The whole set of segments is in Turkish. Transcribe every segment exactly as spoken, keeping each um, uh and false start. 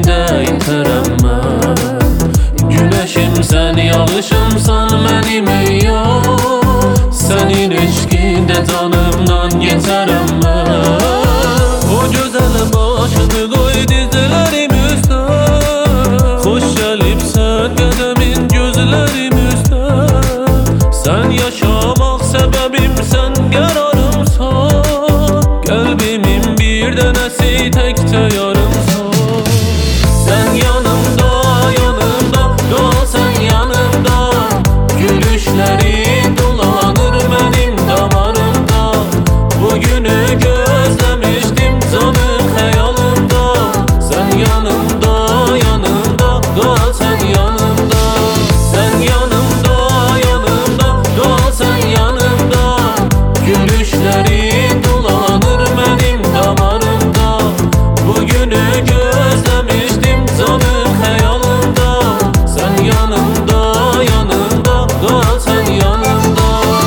elimde iteremem. Güneşim sen, yağışımsan benim yok. Senin eşkinde canımdan geçerem ben. O güzel başını koy dizlerim üstə, hoş gelipsen gözümün gözlerim üstə. Sen yaşamak sebebimsen, kararımsan. Kalbimin bir denesi tekte yarımsan. Sen yanımda, yanımda, kal sen yanımda. Gülüşlerin dolanır benim damarımda. Bugünü gözlemiştim canım hayalımda. Sen yanımda, yanımda, kal sen yanımda. Sen yanımda, yanımda, kal sen yanımda. Gülüşlerin dolanır benim damarımda. Bugünü gözlemiştim canım hayalımda. Sen yanımda, yanımda, kal sen yanımda.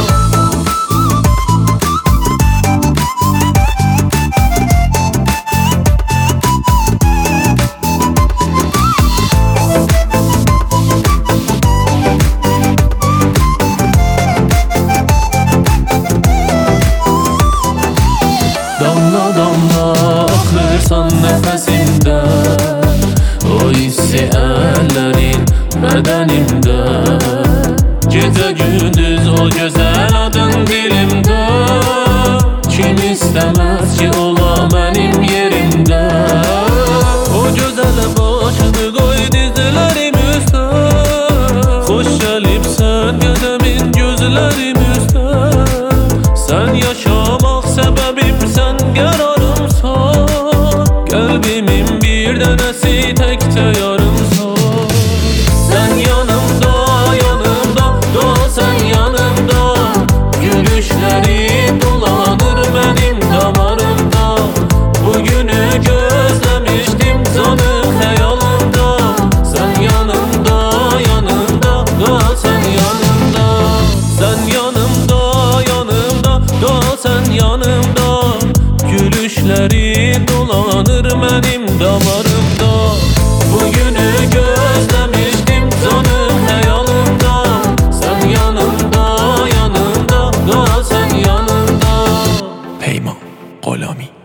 Damla damla akırsan nefesimde, o hissi ellerin bedenimde. Gece gündüz o güzel adın dilimde. Kim istemez ki ola benim yerimde. O güzel başını koy dizlerim üstə, hoş gelipsen gözümün gözlerim üstə. Sen yaşamak sebebimsen, kararımsan. Kalbimin bir denesi tekte yarımsan. Sen yanımda, yanımda, kal sen yanımda. Gülüşlerin dolanır benim damarımda. Bugünü gözlemiştim canım hayalımda. Sen yanımda, yanımda, kal sen yanımda. Sen yanımda, yanımda, kal sen yanımda. Gülüşlerin dolanır benim damarımda. Bugünü gözlemiştim canım hayalımda. Sen yanımda, yanımda, kal sen yanımda. پیمان غلامی